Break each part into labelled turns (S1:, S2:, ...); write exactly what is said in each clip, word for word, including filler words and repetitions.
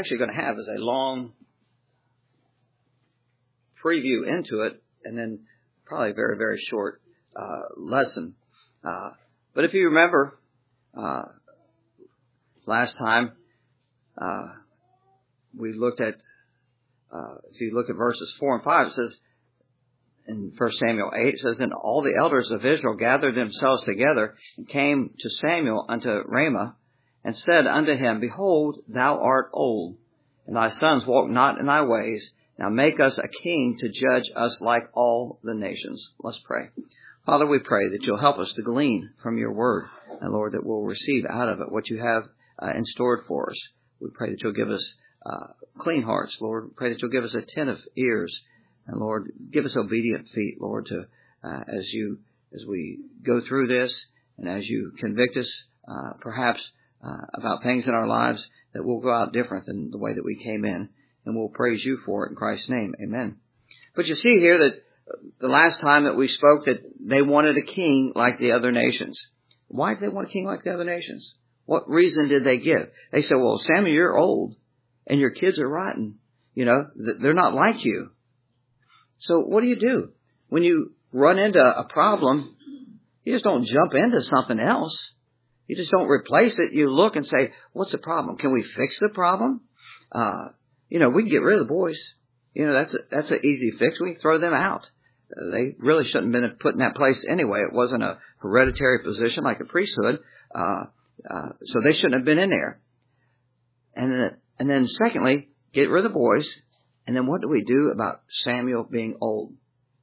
S1: Actually going to have is a long preview into it, and then probably a very, very short uh, lesson. Uh, but if you remember, uh, last time uh, we looked at, uh, if you look at verses four and five, it says, in First Samuel eight, it says, "Then all the elders of Israel gathered themselves together and came to Samuel unto Ramah, and said unto him, Behold, thou art old, and thy sons walk not in thy ways. Now make us a king to judge us like all the nations." Let's pray. Father, we pray that you'll help us to glean from your word, and Lord, that we'll receive out of it what you have uh, in store for us. We pray that you'll give us uh, clean hearts, Lord. We pray that you'll give us attentive ears, and Lord, give us obedient feet, Lord, to uh, as you as we go through this, and as you convict us, uh, perhaps uh, about things in our lives, that we'll go out different than the way that we came in, and we'll praise you for it in Christ's name. Amen. But you see here that the last time that we spoke that they wanted a king like the other nations. Why did they want a king like the other nations? What reason did they give? They said, well, Samuel, you're old, and your kids are rotten. You know, they're not like you. So what do you do? When you run into a problem, you just don't jump into something else. You just don't replace it. You look and say, what's the problem? Can we fix the problem? Uh, you know, we can get rid of the boys. You know, that's a, that's an easy fix. We can throw them out. Uh, they really shouldn't have been put in that place anyway. It wasn't a hereditary position like a priesthood. Uh, uh, so they shouldn't have been in there. And then, and then secondly, get rid of the boys. And then what do we do about Samuel being old?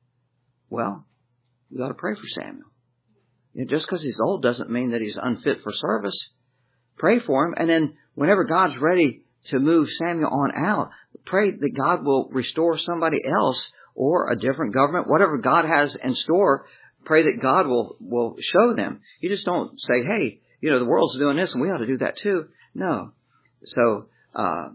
S1: Well, we got to pray for Samuel. You know, just because he's old doesn't mean that he's unfit for service. Pray for him. And then whenever God's ready to move Samuel on out, pray that God will restore somebody else or a different government. Whatever God has in store, pray that God will, will show them. You just don't say, hey, you know, the world's doing this and we ought to do that too. No. So, uh,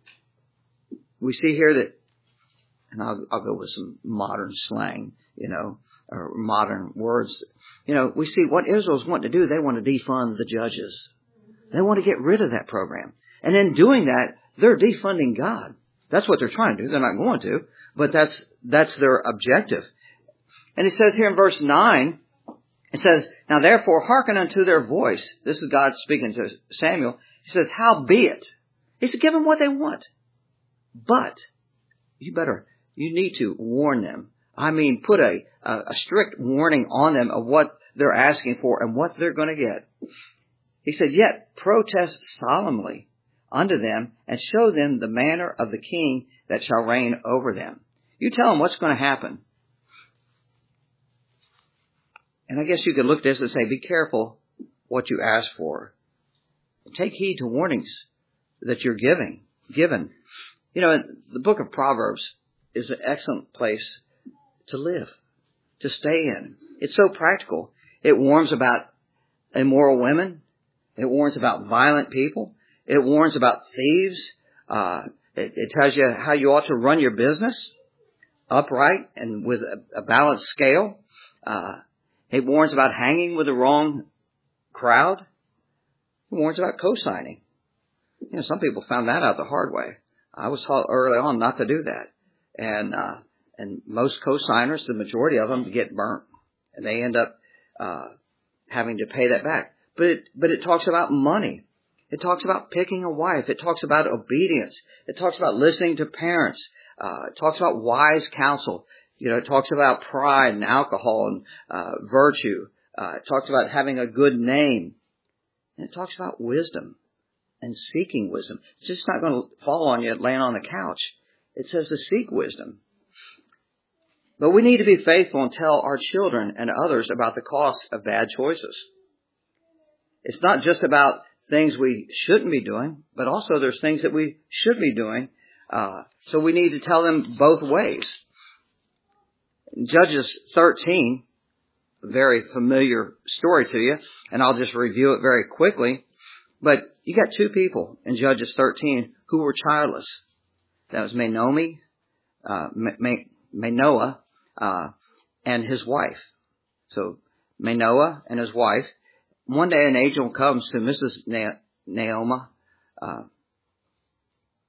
S1: we see here that, and I'll, I'll go with some modern slang, you know, or modern words. You know, we see what Israel's wanting to do. They want to defund the judges. They want to get rid of that program. And in doing that, they're defunding God. That's what they're trying to do. They're not going to, but that's, that's their objective. And it says here in verse nine, it says, "Now therefore hearken unto their voice." This is God speaking to Samuel. He says, "Howbeit." He said, give them what they want. But you better, you need to warn them. I mean, put a, a, a strict warning on them of what they're asking for and what they're going to get. He said, "Yet protest solemnly unto them and show them the manner of the king that shall reign over them." You tell them what's going to happen. And I guess you could look at this and say, be careful what you ask for. Take heed to warnings that you're giving, given. You know, the book of Proverbs is an excellent place to live, to stay in. It's so practical. It warns about immoral women. It warns about violent people. It warns about thieves. Uh, it, it tells you how you ought to run your business upright and with a, a balanced scale. Uh, it warns about hanging with the wrong crowd. It warns about co-signing. You know, some people found that out the hard way. I was taught early on not to do that. And, uh, and most co-signers, the majority of them get burnt and they end up, uh, having to pay that back. But it, but it talks about money. It talks about picking a wife. It talks about obedience. It talks about listening to parents. Uh, it talks about wise counsel. You know, it talks about pride and alcohol and, uh, virtue. Uh, it talks about having a good name. And it talks about wisdom and seeking wisdom. It's just not going to fall on you laying on the couch. It says to seek wisdom. But we need to be faithful and tell our children and others about the cost of bad choices. It's not just about things we shouldn't be doing, but also there's things that we should be doing. Uh, so we need to tell them both ways. In Judges thirteen, a very familiar story to you, and I'll just review it very quickly. But you got two people in Judges thirteen who were childless. That was Manomi, uh, Manoah, uh, and his wife. So Manoah and his wife. One day an angel comes to Missus Na- Naomi, uh,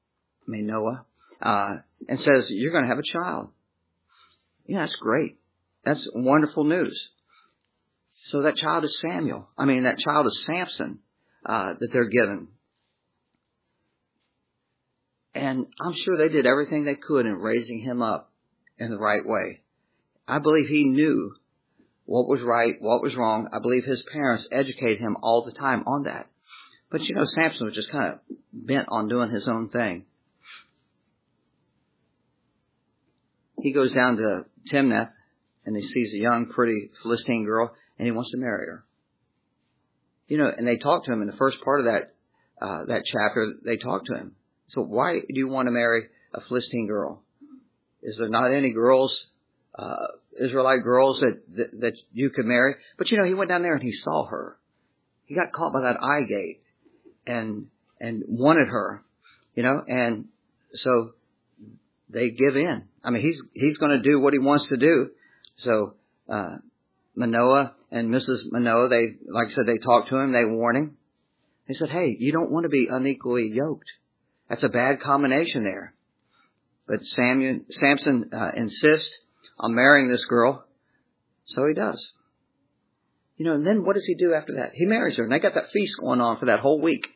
S1: Manoah, uh, and says, you're going to have a child. Yeah, that's great. That's wonderful news. So that child is Samuel. I mean, that child is Samson, uh, that they're given. And I'm sure they did everything they could in raising him up in the right way. I believe he knew what was right, what was wrong. I believe his parents educated him all the time on that. But you know, Samson was just kind of bent on doing his own thing. He goes down to Timnath and he sees a young, pretty Philistine girl and he wants to marry her. You know, and they talk to him in the first part of that, uh, that chapter. They talk to him. So why do you want to marry a Philistine girl? Is there not any girls, uh, Israelite girls that, that, that you could marry? But you know, he went down there and he saw her. He got caught by that eye gate and, and wanted her, you know, and so they give in. I mean, he's, he's going to do what he wants to do. So, uh, Manoah and Missus Manoah, they, like I said, they talked to him, they warned him. They said, hey, you don't want to be unequally yoked. That's a bad combination there. But Samuel, Samson uh, insists on marrying this girl, so he does. You know, and then what does he do after that? He marries her, and they got that feast going on for that whole week.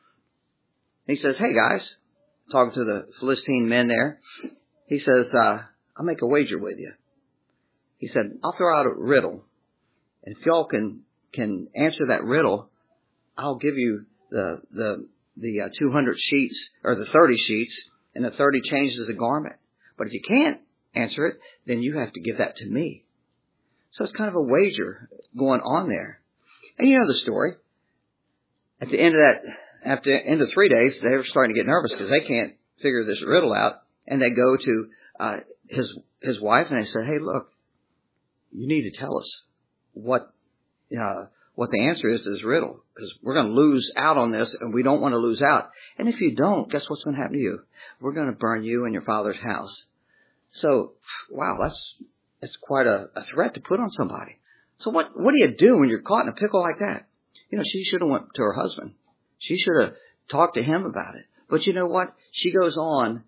S1: He says, hey guys, talking to the Philistine men there, he says, uh, I'll make a wager with you. He said, I'll throw out a riddle, and if y'all can can answer that riddle, I'll give you the the the uh, two hundred sheets, or the thirty sheets, and the thirty changes of garment. But if you can't answer it, then you have to give that to me. So it's kind of a wager going on there. And you know the story. At the end of that, after the end of three days, they were starting to get nervous because they can't figure this riddle out. And they go to uh, his his wife and they said, hey, look, you need to tell us what uh, what the answer is to this riddle, because we're going to lose out on this, and we don't want to lose out. And if you don't, guess what's going to happen to you? We're going to burn you and your father's house. So, wow, that's that's quite a, a threat to put on somebody. So what what do you do when you're caught in a pickle like that? You know, she should have went to her husband. She should have talked to him about it. But you know what? She goes on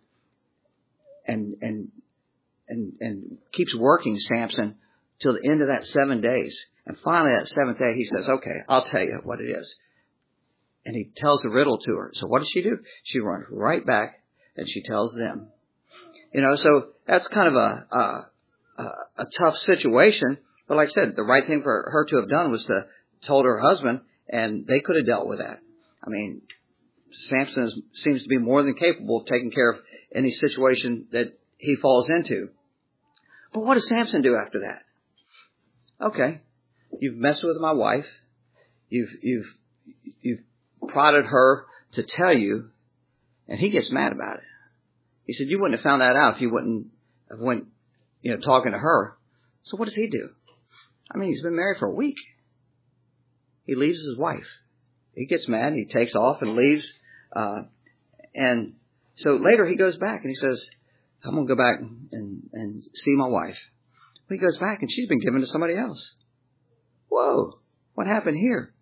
S1: and and and and keeps working Samson till the end of that seven days. And finally, that seventh day, he says, okay, I'll tell you what it is. And he tells the riddle to her. So what does she do? She runs right back and she tells them. You know, so that's kind of a, a, a, a tough situation. But like I said, the right thing for her to have done was to told her husband, and they could have dealt with that. I mean, Samson is, seems to be more than capable of taking care of any situation that he falls into. But what does Samson do after that? Okay. You've messed with my wife. You've, you've, you've prodded her to tell you, and he gets mad about it. He said, you wouldn't have found that out if you wouldn't have went, you know, talking to her. So what does he do? I mean, he's been married for a week. He leaves his wife. He gets mad. He takes off and leaves. Uh, and so later he goes back and he says, I'm going to go back and, and see my wife. He goes back and she's been given to somebody else. Whoa, what happened here?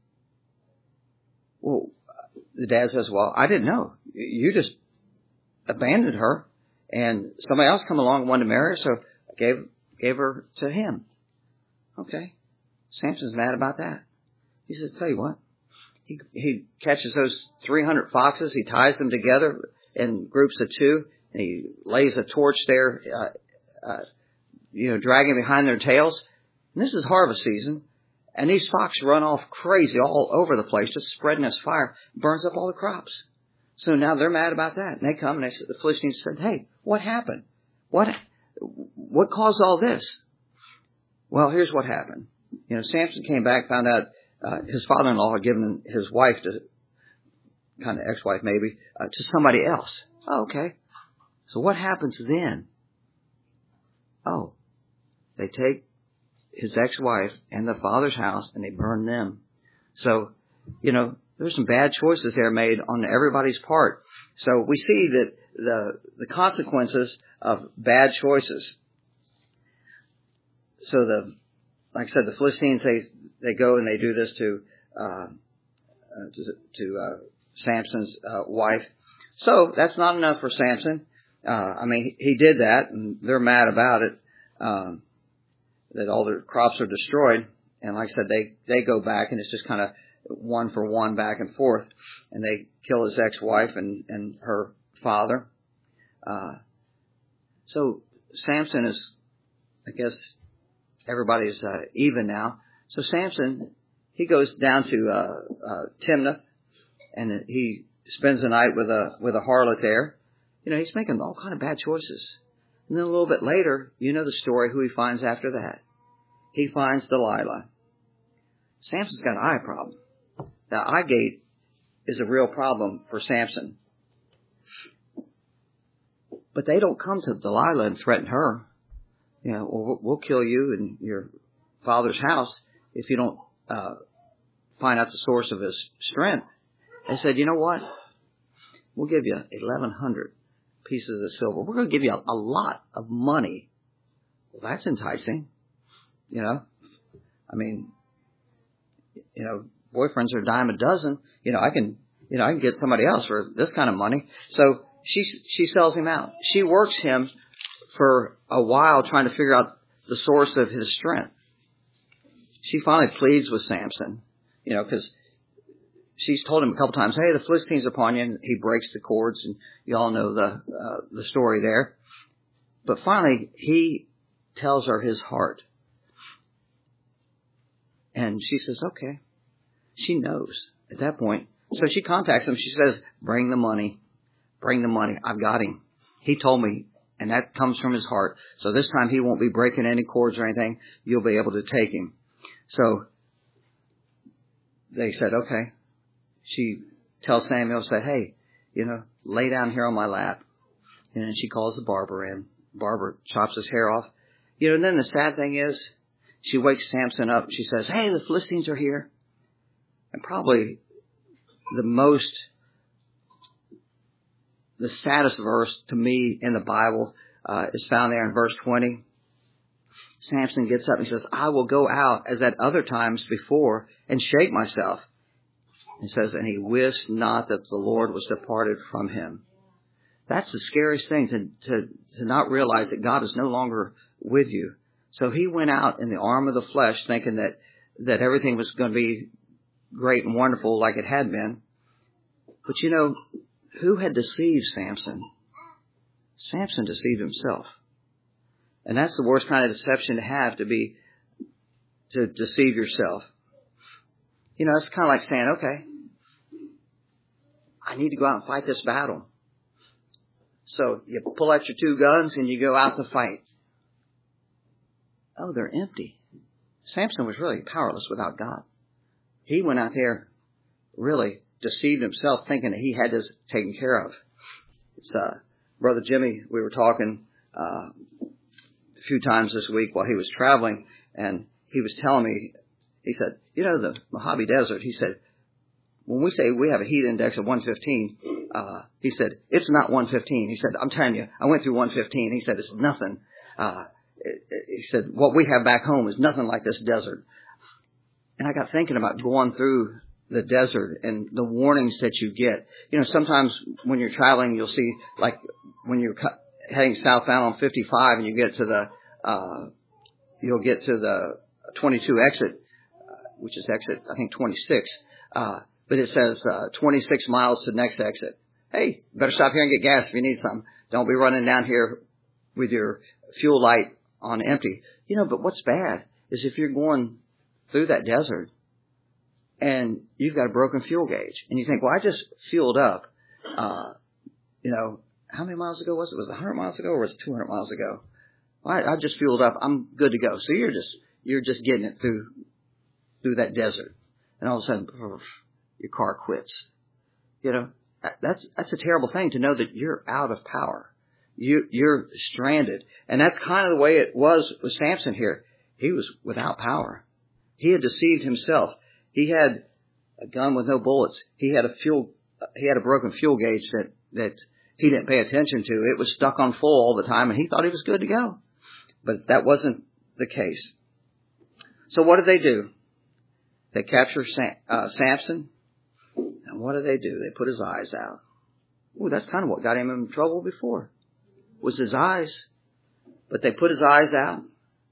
S1: Well, the dad says, well, I didn't know. You just abandoned her and somebody else come along and wanted to marry her, so I gave, gave her to him. Okay. Samson's mad about that. He says, tell you what, he, he catches those three hundred foxes, he ties them together in groups of two, and he lays a torch there, uh, uh, you know, dragging behind their tails. And this is harvest season. And these foxes run off crazy all over the place, just spreading this fire, burns up all the crops. So now they're mad about that. And they come and they, the Philistines said, hey, what happened? What, what caused all this? Well, here's what happened. You know, Samson came back, found out uh, his father-in-law had given his wife to, kind of ex-wife maybe, uh, to somebody else. Oh, okay. So what happens then? Oh, they take his ex-wife and the father's house and they burn them. So, you know, there's some bad choices there made on everybody's part. So we see that the the consequences of bad choices. So the, like I said, the Philistines, they, they go and they do this to, uh, uh to, to uh, Samson's uh, wife. So that's not enough for Samson. Uh, I mean, he did that, and they're mad about it, um, that all their crops are destroyed. And like I said, they, they go back, and it's just kind of one for one back and forth. And they kill his ex-wife and, and her father. Uh, so Samson is, I guess, everybody's uh, even now. So Samson, he goes down to uh, uh, Timnath, and he spends the night with a with a harlot there. You know, he's making all kind of bad choices. And then a little bit later, you know the story, who he finds after that. He finds Delilah. Samson's got an eye problem. The eye gate is a real problem for Samson. But they don't come to Delilah and threaten her. You know, well, we'll kill you and your father's house if you don't uh, find out the source of his strength. They said, you know what? We'll give you eleven hundred pieces of silver. We're going to give you a, a lot of money. Well, that's enticing. You know, I mean, you know, boyfriends are a dime a dozen. You know, I can, you know, I can get somebody else for this kind of money. So she, she sells him out. She works him for a while trying to figure out the source of his strength. She finally pleads with Samson, you know, because she's told him a couple times, hey, the Philistines are upon you, and he breaks the cords, and you all know the uh, the story there. But finally, he tells her his heart. And she says, okay. She knows at that point. So she contacts him. She says, bring the money. Bring the money. I've got him. He told me, and that comes from his heart. So this time he won't be breaking any cords or anything. You'll be able to take him. So they said, okay. She tells Samuel, say, hey, you know, lay down here on my lap. And then she calls the barber in. Barber chops his hair off. You know, and then the sad thing is, she wakes Samson up. She says, hey, the Philistines are here. And probably the most, the saddest verse to me in the Bible uh, is found there in verse twenty. Samson gets up and says, I will go out as at other times before and shake myself. He says, and he wist not that the Lord was departed from him. That's the scariest thing, to, to, to not realize that God is no longer with you. So he went out in the arm of the flesh thinking that, that everything was going to be great and wonderful like it had been. But you know, who had deceived Samson? Samson deceived himself. And that's the worst kind of deception to have, to be, to deceive yourself. You know, it's kind of like saying, okay, I need to go out and fight this battle. So you pull out your two guns and you go out to fight. Oh, they're empty. Samson was really powerless without God. He went out there, really deceived himself, thinking that he had this taken care of. It's uh, Brother Jimmy, we were talking uh, a few times this week while he was traveling, and he was telling me, he said, you know, the Mojave Desert, he said, when we say we have a heat index of one fifteen, uh, he said, it's not one fifteen. He said, I'm telling you, I went through one fifteen. He said, it's nothing. Uh, it, it, he said, what we have back home is nothing like this desert. And I got thinking about going through the desert and the warnings that you get. You know, sometimes when you're traveling, you'll see, like, when you're heading southbound on fifty-five and you get to the, uh, you'll get to the twenty-two exit, uh, which is exit, I think, twenty-six. Uh, but it says, uh, twenty-six miles to the next exit. Hey, better stop here and get gas if you need some. Don't be running down here with your fuel light on empty. You know, but what's bad is if you're going through that desert and you've got a broken fuel gauge and you think, well, I just fueled up, uh, you know, how many miles ago was it? Was it one hundred miles ago or was it two hundred miles ago? Well, I, I just fueled up. I'm good to go. So you're just, you're just getting it through, through that desert. And all of a sudden, your car quits. You know, that's, that's a terrible thing to know that you're out of power. You, you're stranded. And that's kind of the way it was with Samson here. He was without power. He had deceived himself. He had a gun with no bullets. He had a fuel, he had a broken fuel gauge that, that he didn't pay attention to. It was stuck on full all the time and he thought he was good to go. But that wasn't the case. So what did they do? They capture Sam, uh, Samson. And what do they do? They put his eyes out. Ooh, that's kind of what got him in trouble before, was his eyes. But they put his eyes out,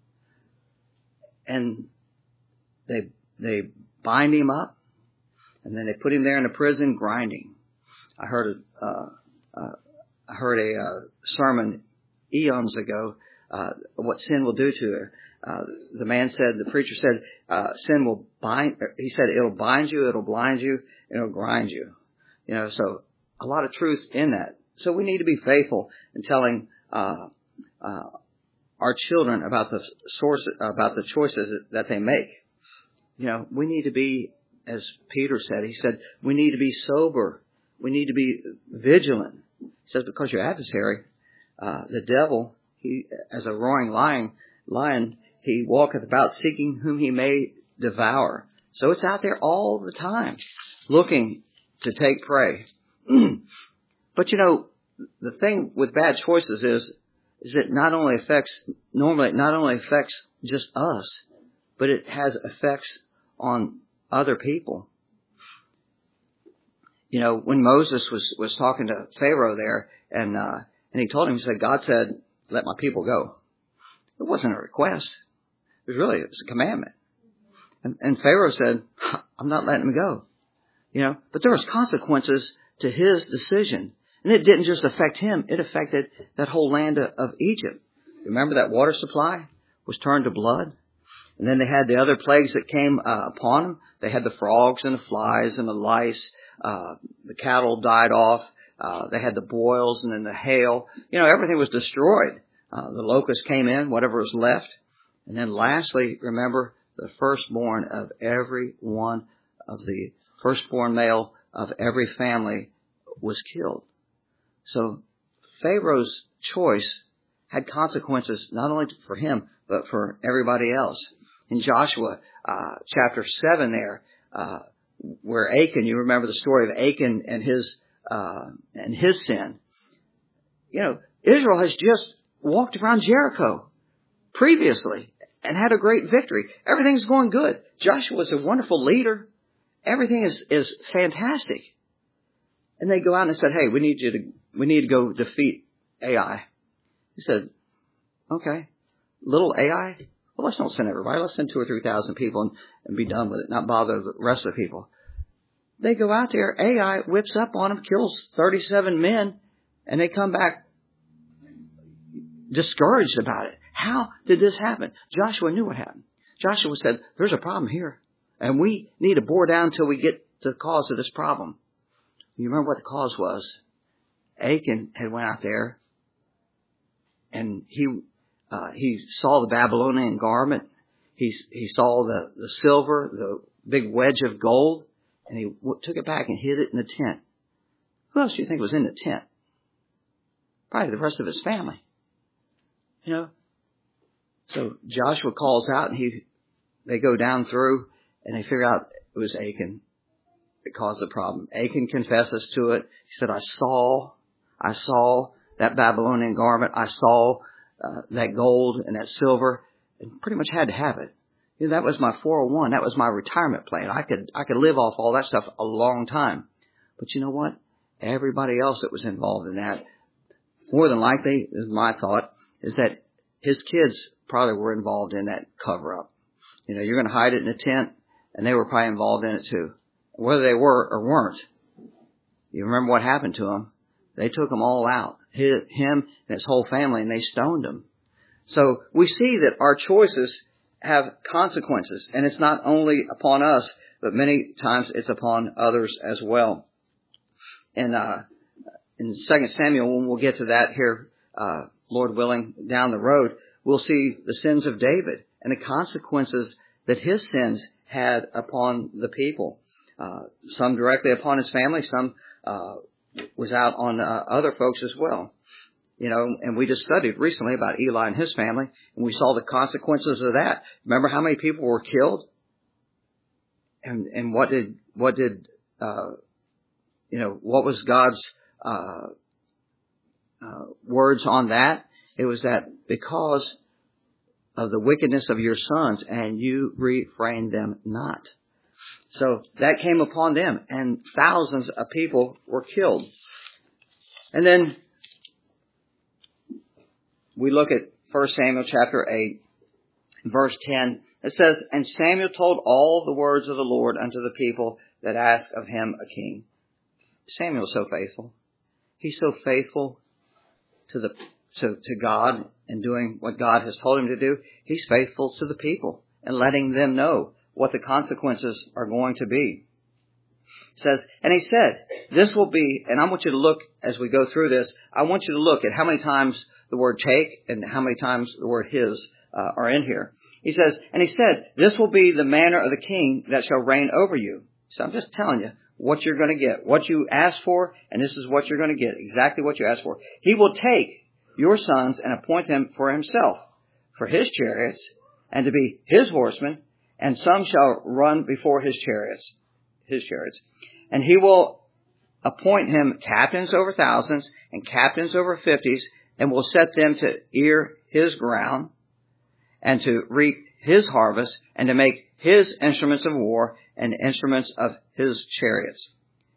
S1: and they they bind him up, and then they put him there in a prison grinding. I heard a, uh, uh, I heard a uh, sermon eons ago, uh, what sin will do to her. Uh, the man said, the preacher said, uh, sin will bind, he said, it'll bind you, it'll blind you, it'll grind you. You know, so a lot of truth in that. So we need to be faithful in telling, uh, uh, our children about the source, about the choices that they make. You know, we need to be, as Peter said, he said, we need to be sober. We need to be vigilant. He says, because your adversary, uh, the devil, he, as a roaring lion, lion, he walketh about seeking whom he may devour. So it's out there all the time, looking to take prey. But you know, the thing with bad choices is, is it not only affects, normally it not only affects just us, but it has effects on other people. You know, when Moses was, was talking to Pharaoh there, and, uh, and he told him, he said, God said, let my people go. It wasn't a request. It was really, it was a commandment. And, and Pharaoh said, I'm not letting him go. You know, but there was consequences to his decision. And it didn't just affect him. It affected that whole land of, of Egypt. Remember that water supply was turned to blood? And then they had the other plagues that came uh, upon them. They had the frogs and the flies and the lice. Uh, the cattle died off. Uh, they had the boils and then the hail. You know, everything was destroyed. Uh, the locusts came in, whatever was left. And then lastly, remember, the firstborn of every one of the firstborn male of every family was killed. So Pharaoh's choice had consequences not only for him, but for everybody else. In Joshua uh, chapter seven there, uh, where Achan, you remember the story of Achan and his uh, and his sin. You know, Israel has just walked around Jericho previously and had a great victory. Everything's going good. Joshua's a wonderful leader. Everything is, is fantastic. And they go out and said, hey, we need you to, we need to go defeat Ai. He said, okay, little Ai? Well, let's not send everybody. Let's send two or three thousand people and, and be done with it, not bother the rest of the people. They go out there, Ai whips up on them, kills thirty-seven men, and they come back discouraged about it. How did this happen? Joshua knew what happened. Joshua said, there's a problem here, and we need to bore down until we get to the cause of this problem. You remember what the cause was? Achan had went out there, and he uh, he saw the Babylonian garment. He he saw the, the silver, the big wedge of gold, and he w- took it back and hid it in the tent. Who else do you think was in the tent? Probably the rest of his family. You know, so Joshua calls out, and he they go down through, and they figure out it was Achan that caused the problem. Achan confesses to it. He said, I saw, I saw that Babylonian garment. I saw uh, that gold and that silver, and pretty much had to have it. You know, that was my four oh one. That was my retirement plan. I could, I could live off all that stuff a long time. But you know what? Everybody else that was involved in that, more than likely, is my thought, is that his kids probably were involved in that cover-up. You know, you're going to hide it in a tent, and they were probably involved in it too. Whether they were or weren't, you remember what happened to him? They took them all out, his, him and his whole family, and they stoned him. So we see that our choices have consequences, and it's not only upon us, but many times it's upon others as well. And uh, in Second Samuel, when we'll get to that here, uh, Lord willing, down the road, we'll see the sins of David and the consequences that his sins had upon the people. Uh, some directly upon his family, some uh, was out on uh, other folks as well. You know, and we just studied recently about Eli and his family, and we saw the consequences of that. Remember how many people were killed? And and what did what did uh, you know? What was God's uh, uh, words on that? It was that because of the wickedness of your sons, and you refrained them not. So that came upon them, and thousands of people were killed. And then we look at First Samuel chapter eight, verse ten. It says, "And Samuel told all the words of the Lord unto the people that asked of him a king." Samuel is so faithful. He's so faithful to the to, to God and doing what God has told him to do. He's faithful to the people and letting them know what the consequences are going to be. It says, and he said, this will be, and I want you to look as we go through this, I want you to look at how many times the word take and how many times the word his uh, are in here. He says, and he said, this will be the manner of the king that shall reign over you. So I'm just telling you what you're going to get, what you asked for, and this is what you're going to get, exactly what you asked for. He will take your sons and appoint them for himself, for his chariots, and to be his horsemen, and some shall run before his chariots, his chariots. And he will appoint him captains over thousands and captains over fifties, and will set them to ear his ground, and to reap his harvest, and to make his instruments of war and instruments of his chariots.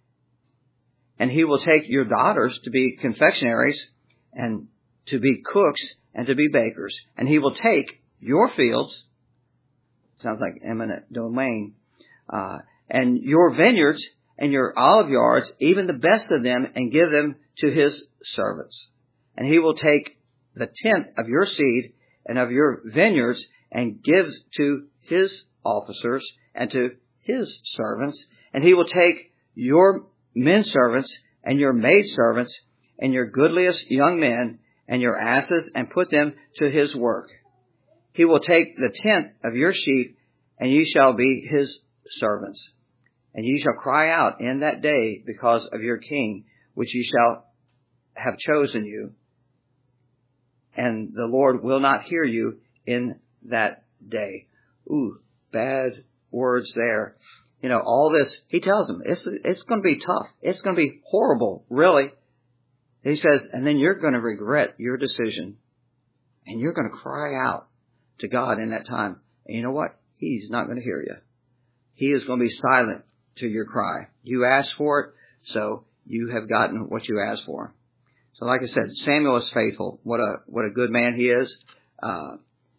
S1: And he will take your daughters to be confectionaries, and to be cooks, and to be bakers. And he will take your fields, sounds like eminent domain, uh, and your vineyards and your olive yards, even the best of them, and give them to his servants. And he will take the tenth of your seed and of your vineyards, and gives to his officers and to his servants. And he will take your men servants and your maid servants and your goodliest young men and your asses, and put them to his work. He will take the tenth of your sheep, and ye shall be his servants. And ye shall cry out in that day because of your king, which ye shall have chosen you. And the Lord will not hear you in that day. Ooh, bad words there. You know, all this, he tells them, it's, it's going to be tough. It's going to be horrible, really. He says, and then you're going to regret your decision. And you're going to cry out to God in that time. And you know what? He's not going to hear you. He is going to be silent to your cry. You asked for it, so you have gotten what you asked for. So like I said, Samuel is faithful. What a what a good man he is. Uh,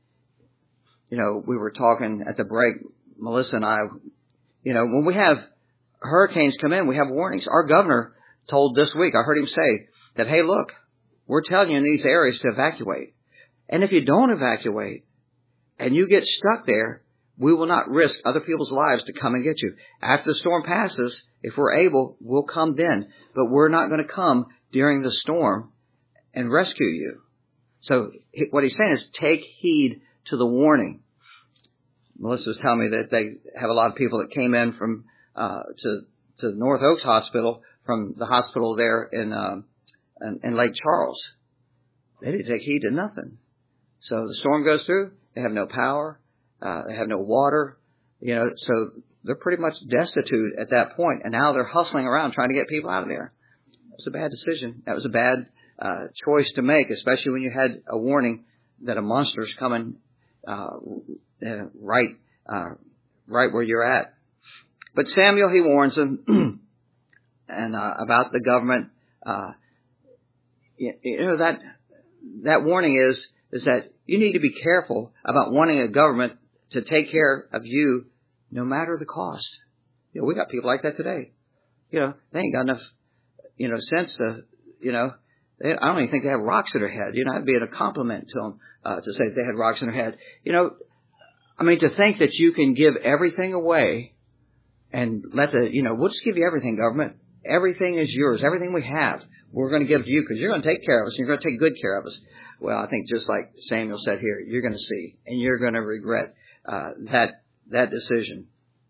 S1: you know, we were talking at the break, Melissa and I, you know, when we have hurricanes come in, we have warnings. Our governor told this week, I heard him say that, hey, look, we're telling you in these areas to evacuate. And if you don't evacuate and you get stuck there, we will not risk other people's lives to come and get you. After the storm passes, if we're able, we'll come then. But we're not going to come during the storm and rescue you. So what he's saying is take heed to the warning. Melissa was telling me that they have a lot of people that came in from uh, to to North Oaks Hospital from the hospital there in, uh, in in Lake Charles. They didn't take heed to nothing. So the storm goes through. They have no power. Uh, they have no water. You know, so they're pretty much destitute at that point. And now they're hustling around trying to get people out of there. That was a bad decision. That was a bad uh, choice to make, especially when you had a warning that a monster's coming uh, uh, right uh, right where you're at. But Samuel, he warns them and uh, about the government. Uh, you, you know, that that warning is is that you need to be careful about wanting a government to take care of you no matter the cost. You know, we got people like that today. You know, they ain't got enough, you know, sense to, you know, they, I don't even think they have rocks in their head. You know, that'd be a compliment to them uh, to say they had rocks in their head. You know, I mean, to think that you can give everything away and let the, you know, we'll just give you everything, government. Everything is yours. Everything we have, we're going to give to you because you're going to take care of us and you're going to take good care of us. Well, I think just like Samuel said here, you're going to see and you're going to regret uh, that that decision.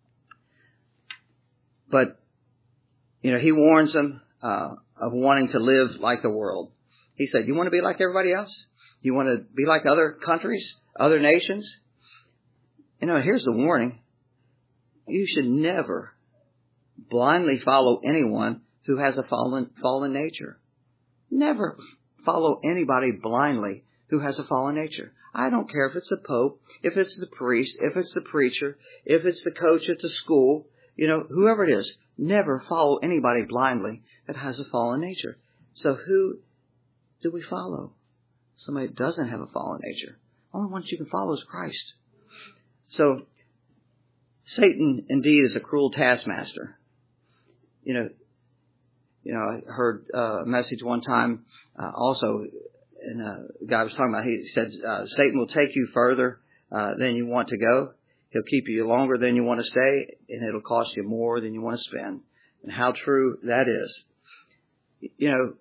S1: But, you know, he warns them uh, of wanting to live like the world. He said, you want to be like everybody else? You want to be like other countries, other nations? You know, here's the warning. You should never blindly follow anyone who has a fallen fallen nature. Never follow anybody blindly who has a fallen nature. I don't care if it's the Pope, if it's the priest, if it's the preacher, if it's the coach at the school, you know, whoever it is. Never follow anybody blindly that has a fallen nature. So who do we follow? Somebody that doesn't have a fallen nature. The only one you can follow is Christ. So Satan indeed is a cruel taskmaster. You know, you know, I heard a message one time uh, also, and a guy was talking about, he said, uh, Satan will take you further uh, than you want to go. He'll keep you longer than you want to stay, and it'll cost you more than you want to spend. And how true that is. You know,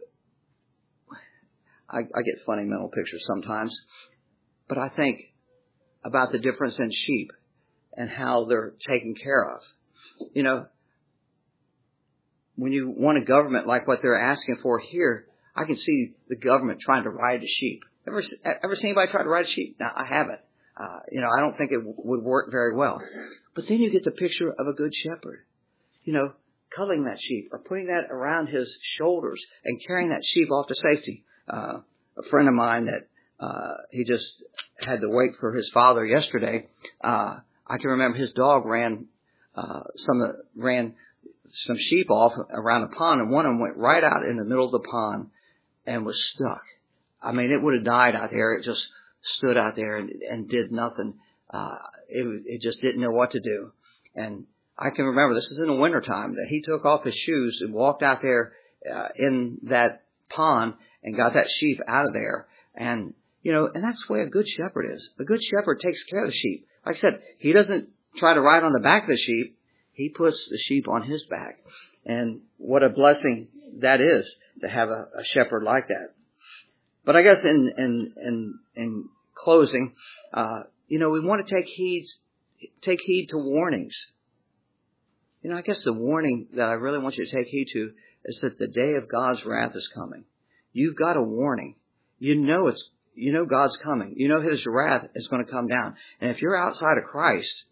S1: I, I get funny mental pictures sometimes, but I think about the difference in sheep and how they're taken care of. You know, when you want a government like what they're asking for here, I can see the government trying to ride a sheep. Ever, ever seen anybody try to ride a sheep? No, I haven't. Uh, you know, I don't think it w- would work very well. But then you get the picture of a good shepherd, you know, culling that sheep or putting that around his shoulders and carrying that sheep off to safety. Uh, a friend of mine that uh, he just had to wait for his father yesterday. Uh, I can remember his dog ran uh, some of the, ran some sheep off around a pond, and one of them went right out in the middle of the pond and was stuck. I mean, it would have died out there. It just stood out there and, and did nothing. Uh, it, it just didn't know what to do. And I can remember, this is in the wintertime, that he took off his shoes and walked out there uh, in that pond and got that sheep out of there. And, you know, and that's the way a good shepherd is. A good shepherd takes care of the sheep. Like I said, he doesn't try to ride on the back of the sheep. He puts the sheep on his back. And what a blessing that is to have a, a shepherd like that. But I guess in, in, in, in closing, uh, you know, we want to take heed, take heed to warnings. You know, I guess the warning that I really want you to take heed to is that the day of God's wrath is coming. You've got a warning. You know it's, you know God's coming. You know His wrath is going to come down. And if you're outside of Christ,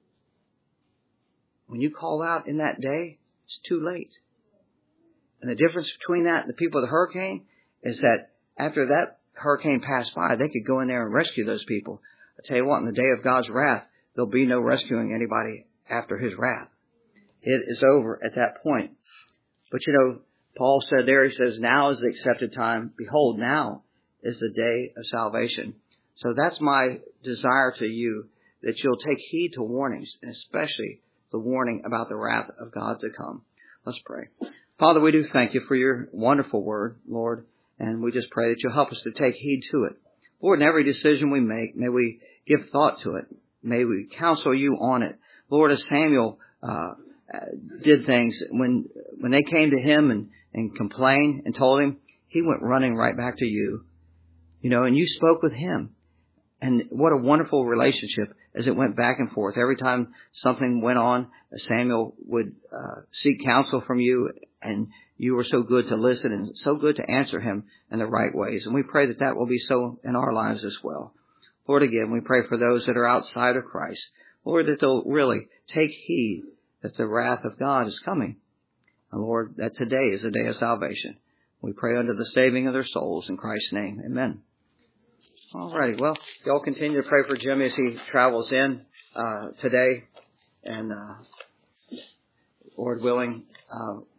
S1: when you call out in that day, it's too late. And the difference between that and the people of the hurricane is that after that hurricane passed by, they could go in there and rescue those people. I tell you what, in the day of God's wrath, there'll be no rescuing anybody after His wrath. It is over at that point. But you know, Paul said there, he says, now is the accepted time. Behold, now is the day of salvation. So that's my desire to you, that you'll take heed to warnings, and especially the warning about the wrath of God to come. Let's pray. Father, we do thank you for your wonderful word, Lord, and we just pray that you'll help us to take heed to it. Lord, in every decision we make, may we give thought to it. May we counsel you on it. Lord, as Samuel uh, did things, when when they came to him and, and complained and told him, he went running right back to you. You know, and you spoke with him. And what a wonderful relationship as it went back and forth. Every time something went on, Samuel would uh, seek counsel from you, and you were so good to listen and so good to answer him in the right ways. And we pray that that will be so in our lives as well. Lord, again, we pray for those that are outside of Christ. Lord, that they'll really take heed that the wrath of God is coming. And Lord, that today is a day of salvation. We pray unto the saving of their souls in Christ's name. Amen. All righty. Well, y'all continue to pray for Jimmy as he travels in uh, today. And uh, Lord willing, uh,